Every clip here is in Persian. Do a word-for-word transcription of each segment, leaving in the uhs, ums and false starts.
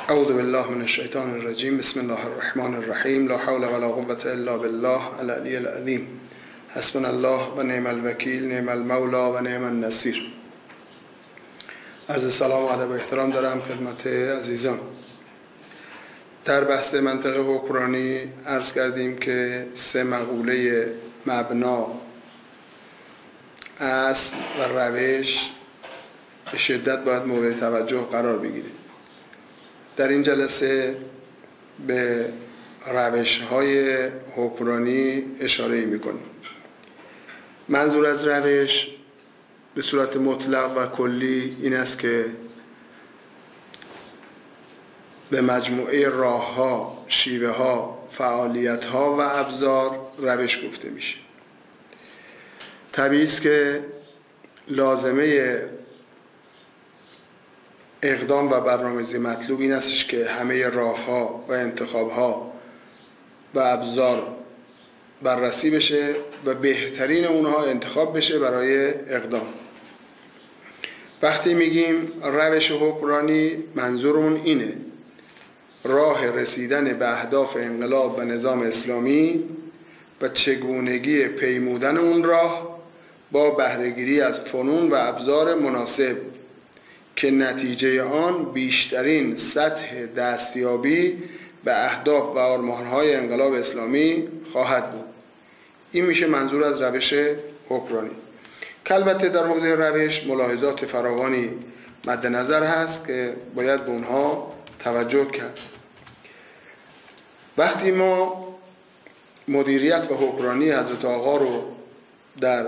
اعوذ بالله من الشیطان الرجیم. بسم الله الرحمن الرحیم. لا حول ولا قوة الا بالله العلی العظیم. حسبنا الله و نعم الوکیل، نعم المولا و نعم النصیر. عرض سلام و ادب و احترام دارم خدمت عزیزان. در بحث منطق حکمرانی عرض کردیم که سه مقوله مبنا، اصل و روش به شدت باید مورد توجه قرار بگیره. در این جلسه به روش‌های حکمرانی اشاره می‌کنیم. منظور از روش به صورت مطلق و کلی این است که به مجموعه راه‌ها، شیوه‌ها، فعالیت‌ها و ابزار روش گفته میشه. طبیعی است که لازمه اقدام و برنامه‌ریزی مطلوب این است که همه راه‌ها و انتخاب‌ها و ابزار بررسی بشه و بهترین اونها انتخاب بشه برای اقدام. وقتی میگیم روش حکمرانی منظورمون اینه راه رسیدن به اهداف انقلاب و نظام اسلامی و چگونگی پیمودن اون راه با بهره‌گیری از فنون و ابزار مناسب که نتیجه آن بیشترین سطح دستیابی به اهداف و آرمان‌های انقلاب اسلامی خواهد بود. این میشه منظور از روش حکمرانی. که البته در حوزه روش ملاحظات فراوانی مد نظر هست که باید به اونها توجه کرد. وقتی ما مدیریت و حکمرانی حضرت آقا رو در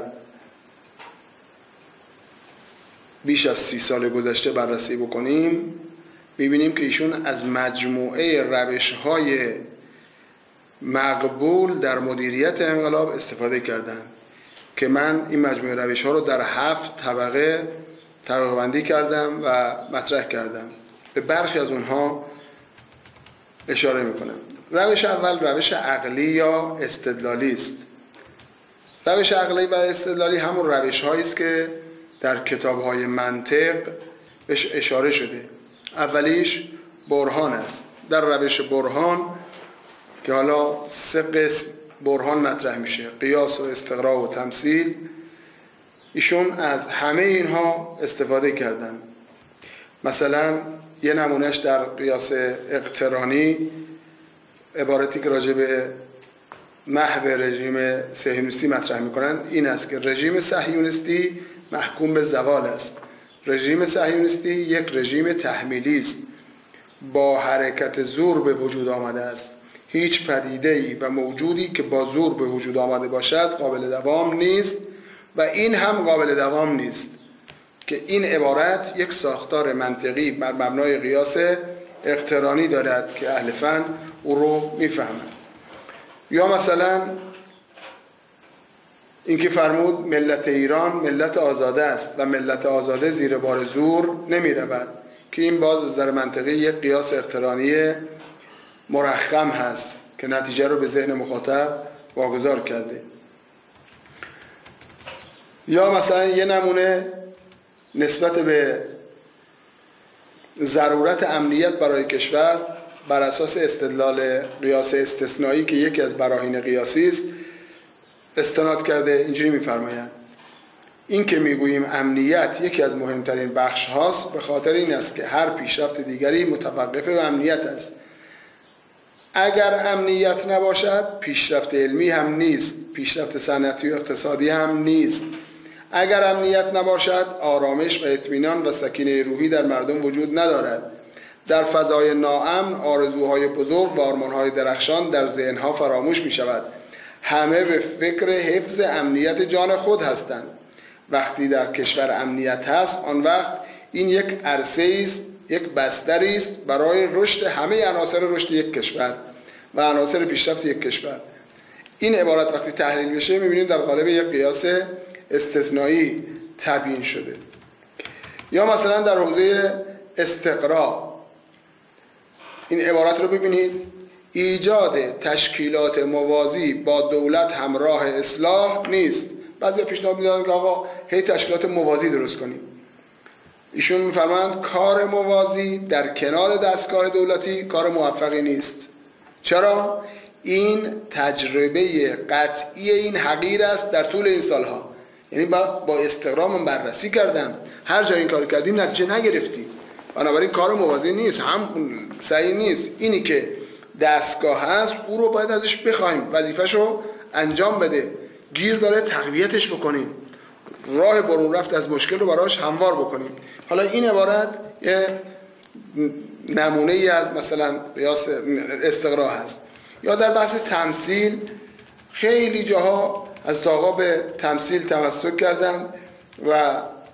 بیش از سی سال گذشته بررسی بکنیم، میبینیم که ایشون از مجموعه روش‌های مقبول در مدیریت انقلاب استفاده کردن که من این مجموعه روش‌ها رو در هفت طبقه طبقه بندی کردم و مطرح کردم. به برخی از اونها اشاره میکنم. روش اول روش عقلی یا استدلالی است. روش عقلی و استدلالی همون روش‌هایی است که در کتاب‌های منطق بهش اشاره شده. اولیش برهان است. در روش برهان که حالا سه قسم برهان مطرح میشه، قیاس و استقراء و تمثیل، ایشون از همه اینها استفاده کردن. مثلا یه نمونهش در قیاس اقترانی عبارتی که راجع به محو رژیم صهیونیستی مطرح میکنن این است که رژیم صهیونیستی محکوم به زوال است. رژیم صهیونیستی یک رژیم تحمیلی است، با حرکت زور به وجود آمده است. هیچ پدیده‌ای و موجودی که با زور به وجود آمده باشد قابل دوام نیست و این هم قابل دوام نیست. که این عبارت یک ساختار منطقی بر مبنای قیاس اقترانی دارد که اهل فن او رو میفهمند. یا مثلا اینکه فرمود ملت ایران ملت آزاده است و ملت آزاده زیر بار زور نمی رود، که این باز از نظر منطقی یک قیاس اقترانی مرخم هست که نتیجه رو به ذهن مخاطب واگذار کرده. یا مثلا یه نمونه نسبت به ضرورت امنیت برای کشور بر اساس استدلال قیاس استثنایی که یکی از براهین قیاسی است استناد کرده. اینجوری می‌فرمایند این که میگوییم امنیت یکی از مهمترین بخش هاست به خاطر این است که هر پیشرفت دیگری متوقف به امنیت است. اگر امنیت نباشد پیشرفت علمی هم نیست، پیشرفت صنعتی و اقتصادی هم نیست. اگر امنیت نباشد آرامش و اطمینان و سکینه روحی در مردم وجود ندارد. در فضای ناامن آرزوهای بزرگ و آرمانهای درخشان در ذهنها فراموش می شود. همه به فکر حفظ امنیت جان خود هستند. وقتی در کشور امنیت هست آن وقت این یک عرصه است، یک بستری است برای رشد همه عناصر رشد یک کشور و عناصر پیشرفت یک کشور. این عبارت وقتی تحلیل بشه می‌بینیم در قالب یک قیاس استثنایی تبیین شده. یا مثلا در حوزه استقراء این عبارت رو ببینید ایجاد تشکیلات موازی با دولت همراه اصلاح نیست. بعضی پیشنهاد میدادن که آقا هی تشکیلات موازی درست کنیم. ایشون میفرمایند کار موازی در کنار دستگاه دولتی کار موفقی نیست. چرا؟ این تجربه قطعی این حقیر است در طول این سالها. یعنی با, با استقرام بررسی کردم، هر جا این کار کردیم نتیجه نگرفتیم، بنابراین کار موازی نیست، هم صحیح نیست. اینی که دستگاه هست او رو باید ازش بخوایم وظیفه‌شو انجام بده، گیر داره تقویتش بکنیم، راه برون رفت از مشکل رو براش هموار بکنیم. حالا این عبارت یه نمونه ای از مثلا قیاس استقرا هست. یا در بحث تمثیل خیلی جاها از آقا به تمثیل تمسک کردن و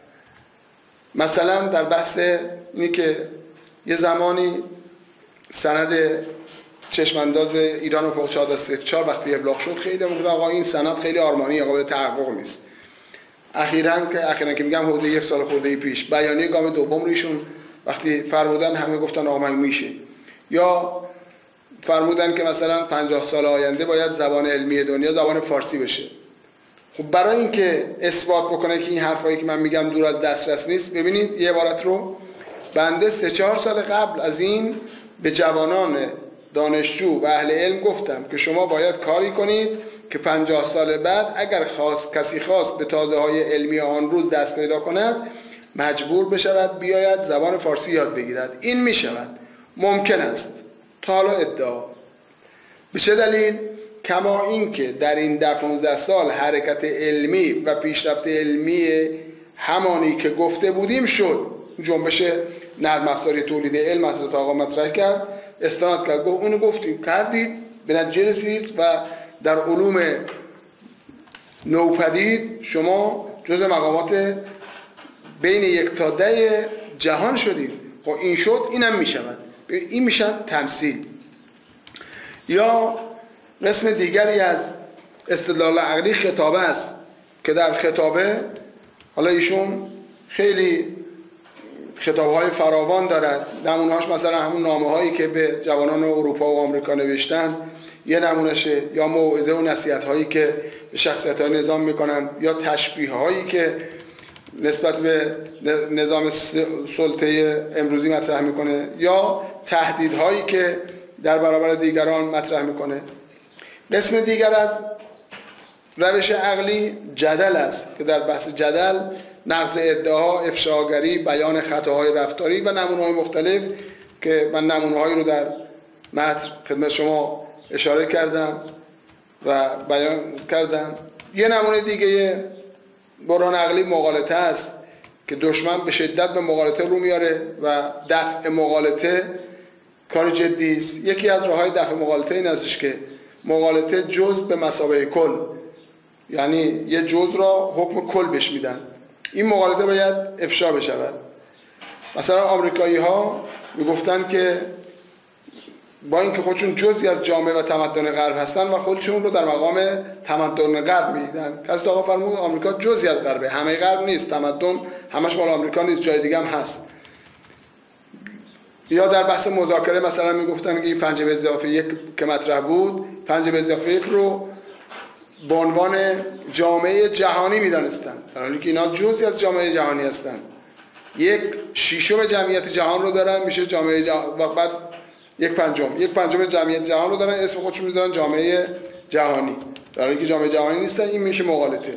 مثلا در بحث اینی که یه زمانی سند چشمانداز ایران و فوق چهارصد و صفر چهار وقتی ابلاغ شد خیلی میگفتن آقا این سند خیلی آرمانی قابل تحقق نیست. اخیراً که اخیراً که میگم حدود یک سال خورده ای پیش بیانیه گام دوم ریشون وقتی فرمودن همه گفتن آقا من میشه. یا فرمودن که مثلا پنجاه سال آینده باید زبان علمی دنیا زبان فارسی بشه. خب برای اینکه اثبات بکنه که این حرفایی که من میگم دور از دسترس نیست، ببینید یه عبارت رو بنده سه چهار سال قبل از این به جوانان دانشجو و اهل علم گفتم که شما باید کاری کنید که پنجاه سال بعد اگر خواست کسی خواست به تازه های علمی آن روز دست پیدا کند مجبور بشود بیاید زبان فارسی یاد بگیرد. این میشود، ممکن است، تا حالا ادعا. به چه دلیل؟ کما اینکه در این ده پانزده سال حرکت علمی و پیشرفت علمی همانی که گفته بودیم شد. جنبش نرم افزاری تولید علم حضرت آقا مطرح کرد، استناد کرد، گفت اونو گفتیم کردید، به نتیجه رسید و در علوم نوپدید شما جز مقامات بین یک تا ده جهان شدید. خب این شد، اینم میشود. این میشن تمثیل. یا قسم دیگری از استدلال عقلی خطابه است که در خطابه حالا ایشون خیلی خطابهای فراوان دارد. نمونهاش مثلا همون نامه هایی که به جوانان اروپا و آمریکا نوشتن یه نمونهشه، یا موعظه و نصیحت هایی که به شخصیت های نظام میکنن، یا تشبیه هایی که نسبت به نظام سلطه امروزی مطرح میکنه، یا تهدید هایی که در برابر دیگران مطرح میکنه. قسم دیگر از روش عقلی جدل است که در بحث جدل نقض ادعا، افشاگری، بیان خطاهای رفتاری و نمونه‌های مختلف که من نمونه‌هایی رو در متن خدمت شما اشاره کردم و بیان کردم. یه نمونه دیگه بحران عقلی مغالطه است که دشمن به شدت به مغالطه رو میاره و دفع مغالطه کار جدی است. یکی از راه‌های دفع مغالطه این استش که مغالطه جزء به مثابه کل، یعنی یه جزء را حکم کل بهش میدن. این مغالطه باید افشا بشود. مثلا آمریکایی ها میگفتن که با اینکه خودشون جزئی از جامعه و تمدن غرب هستن و خودشون رو در مقام تمدن غرب میدیدن. کسی آقا فرمود آمریکا جزئی از غربه، همه غرب نیست، تمدن همش مال آمریکا نیست، جای دیگه هم هست. یا در بحث مذاکره مثلا میگفتن که این پنج به اضافه یک که مطرح بود، پنج به اضافه یک رو به عنوان جامعه جهانی میدانستن، در حالی که اینا جزئی از جامعه جهانی هستن. یک ششم جمعیت جهان رو دارن، میشه جامعه جهان، و بعد یک پنجم یک پنجم جمعیت جهان رو دارن، اسم خودشون میذارن جامعه جهانی، در حالی که جامعه جهانی نیستن. این میشه مغالطه.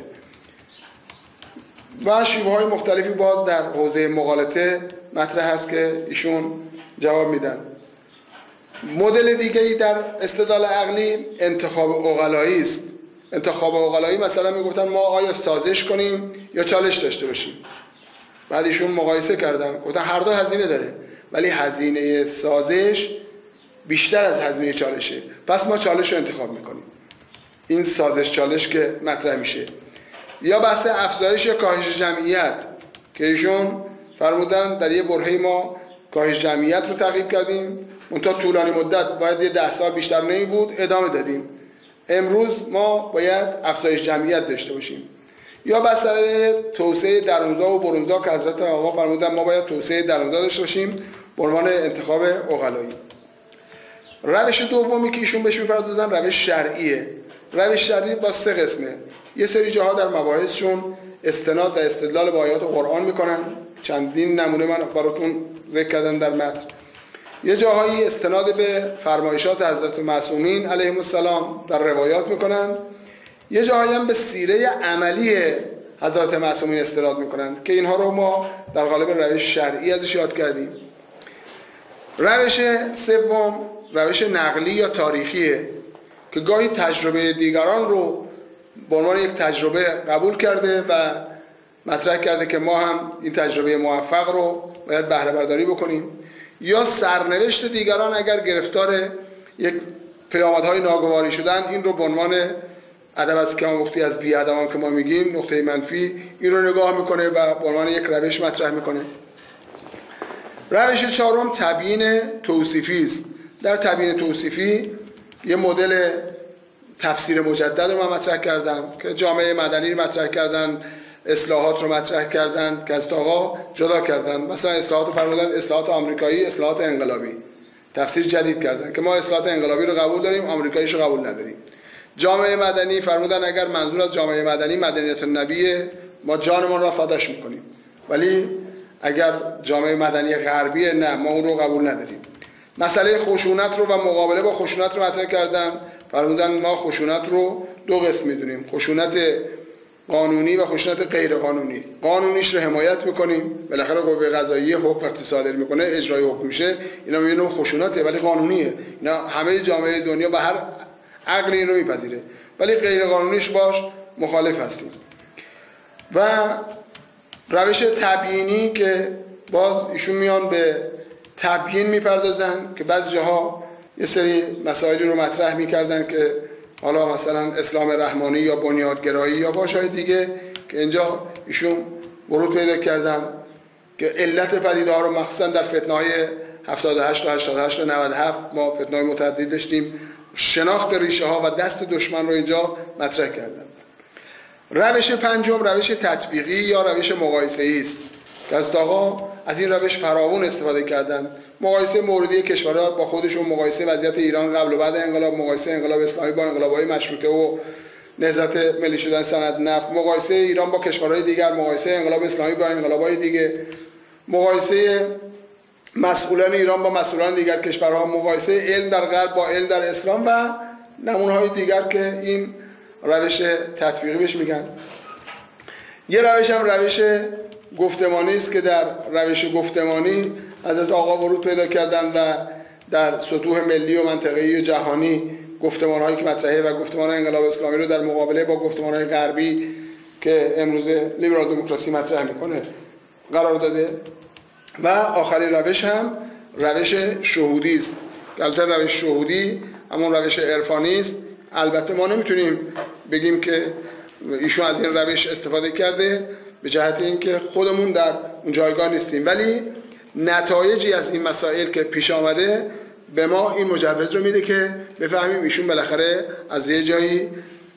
و شیوه‌های مختلفی باز در حوزه مغالطه مطرح هست که ایشون جواب میدن. مدل دیگه‌ای در استدلال عقلی انتخاب عقلایی است. انتخاب عقلایی مثلا میگفتن ما آیا سازش کنیم یا چالش داشته باشیم. بعد ایشون مقایسه کردن، گفتن هر دو هزینه داره، ولی هزینه سازش بیشتر از هزینه چالشه، پس ما چالش رو انتخاب میکنیم. این سازش چالش که مطرح میشه. یا بحث افزایش یا کاهش جمعیت که ایشون فرمودن در یه برهه ما کاهش جمعیت رو تعقیب کردیم، منتها طولانی مدت باید یه ده سال بیشتر نمی بود، ادامه دادیم. امروز ما باید افزایش جمعیت داشته باشیم. یا بحث توسعه درونزا و برونزا که حضرت آقا فرمودن ما باید توسعه درونزا داشته باشیم به عنوان انتخاب عقلایی. روش دومی که ایشون بهش میپردازن روش شرعیه. روش شرعی با سه قسمه. یه سری جاها در مباحثشون استناد و استدلال با آیات قرآن میکنن، چندین نمونه من براتون ذکر کردم در متن. یه جاهایی استناد به فرمایشات حضرت معصومین علیهم السلام در روایات میکنن، یه جاهایی هم به سیره عملی حضرت معصومین استناد میکنن که اینها رو ما در قالب روش شرعی ازش یاد کردیم. روش سوم روش نقلی یا تاریخیه که گاهی تجربه دیگران رو به عنوان یک تجربه قبول کرده و مطرح کرده که ما هم این تجربه موفق رو باید بهره برداری بکنیم، یا سرنوشت دیگران اگر گرفتار یک پیامدهای ناگواری شدن این رو به عنوان ادب از کم مختی از بی‌ادبان که ما میگیم نقطه منفی این رو نگاه میکنه و به عنوان یک روش مطرح میکنه. روش چهارم تبیین توصیفی است. در تبیین توصیفی یه مدل تفسیر مجدد رو من مطرح کردم که جامعه مدنی رو مطرح کردن، اصلاحات رو مطرح کردن که از آقا جدا کردن. مثلا اصلاحات رو فرمودن اصلاحات آمریکایی، اصلاحات انقلابی، تفسیر جدید کردن که ما اصلاحات انقلابی رو قبول داریم، آمریکاییش رو قبول نداریم. جامعه مدنی فرمودن اگر منظور از جامعه مدنی مدنیت النبیه ما جانمون را فداش میکنیم، ولی اگر جامعه مدنی غربیه نه ما اون رو قبول نداریم. مسئله خشونت رو و مقابله با خشونت رو مطرح کردن، فرمودن ما خشونت رو دو قسم میدونیم، خشونت قانونی و خشونت غیر قانونی. قانونیش رو حمایت میکنیم، بالاخره قوه قضاییه حکم وقتی صادر میکنه اجرای حکم میشه، اینا میگن خشونته ولی قانونیه، اینا همه جامعه دنیا به هر عقلی این رو میپذیره، ولی غیر قانونیش باش مخالف هستیم. و روش تبیینی که باز ایشون میان به تبیین میپردازن که بعضی جاها یه سری مسائلی رو مطرح میکردن که حالا مثلا اسلام رحمانی یا بنیادگرایی یا باشای دیگه که اینجا ایشون ورود پیدا کردن که علت پدیده ها رو مخصوصا در فتنه‌های هفتاد و هشت تا هشتاد و هشت تا نود و هفت ما فتنه‌های متعدد داشتیم، شناخت ریشه ها و دست دشمن رو اینجا مطرح کردن. روش پنجم روش تطبیقی یا روش مقایسه‌ای است که از آقا از این روش فراوان استفاده کردن. مقایسه موردی کشورها با خودشون، مقایسه وضعیت ایران قبل و بعد انقلاب، مقایسه انقلاب اسلامی با انقلاب‌های مشروطه و نهضت ملی شدن سند نفت، مقایسه ایران با کشورهای دیگر، مقایسه انقلاب اسلامی با انقلاب‌های دیگه، مقایسه مسئولان ایران با مسئولان دیگر کشورها، مقایسه علم در غرب با علم در اسلام و نمونه‌های دیگر که این روش تطبیقی بهش میگن. یه روش هم روش گفتمانی است که در روش گفتمانی حضرت آقا ورود پیدا کردن و در سطوح ملی و منطقه‌ای و جهانی گفتمان‌هایی که مطرحه و گفتمان انقلاب اسلامی رو در مقابله با گفتمان‌های غربی که امروز لیبرال دموکراسی مطرح میکنه قرار داده. و آخرین روش هم روش شهودی است. البته روش شهودی همون روش عرفانی است. البته ما نمیتونیم بگیم که ایشون از این روش استفاده کرده به جهت اینکه خودمون در اون جایگاه نیستیم، ولی نتایجی از این مسائل که پیش آمده به ما این مجوز رو میده که بفهمیم ایشون بالاخره از یه جایی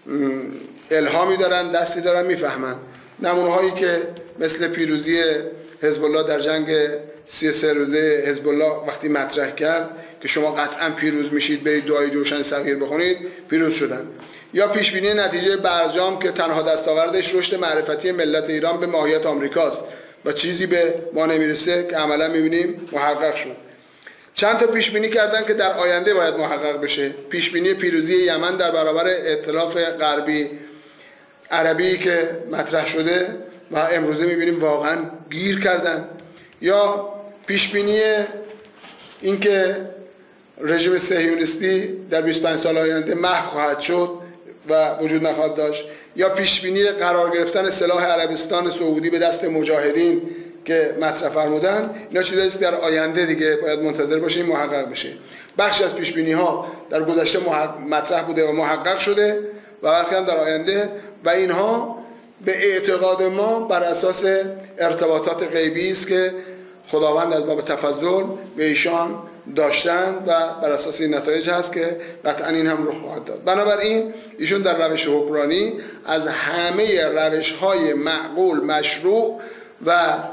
الهامی دارن، دستی دارن، میفهمن. نمونه هایی که مثل پیروزی حزب الله در جنگ سی و سه روزه حزب الله وقتی مطرح کرد که شما قطعا پیروز میشید، برید دعای جوشن صغیر بخونید، پیروز شدن. یا پیش بینی نتیجه برجام که تنها دستاوردش رشد معرفتی ملت ایران به ماهیت آمریکاست و چیزی به ما نمیرسه که عملا میبینیم محقق شد. چند تا پیش بینی کردن که در آینده باید محقق بشه. پیش بینی پیروزی یمن در برابر ائتلاف غربی عربی که مطرح شده و امروزه میبینیم واقعا گیر کردن. یا پیش بینی اینکه رژیم صهیونیستی در بیست و پنج سال آینده محو خواهد شد و وجود نخواهد داشت. یا پیش بینی قرار گرفتن سلاح عربستان سعودی به دست مجاهدین که مطرح فرمودن. اینا چیزایی که در آینده دیگه باید منتظر باشیم محقق بشه. بخش از پیش بینی ها در گذشته مطرح بوده و محقق شده و برخی هم در آینده، و اینها به اعتقاد ما بر اساس ارتباطات غیبی است که خداوند از باب تفضل به ایشان داشتن و بر اساس این نتایج هست که قطعا این هم رخ خواهد داد. بنابراین ایشون در روش حکمرانی از همه روش‌های معقول، مشروع و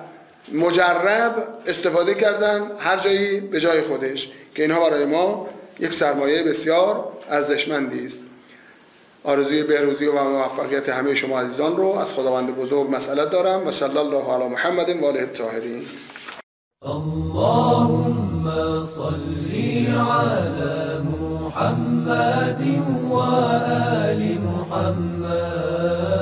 مجرب استفاده کردن، هر جایی به جای خودش، که اینها برای ما یک سرمایه بسیار ارزشمندی است. آرزوی بهروزی و موفقیت همه شما عزیزان رو از خداوند بزرگ مسئلت دارم و صلی الله علی محمد و آله الطاهرین. اللهم صل على محمد و آل محمد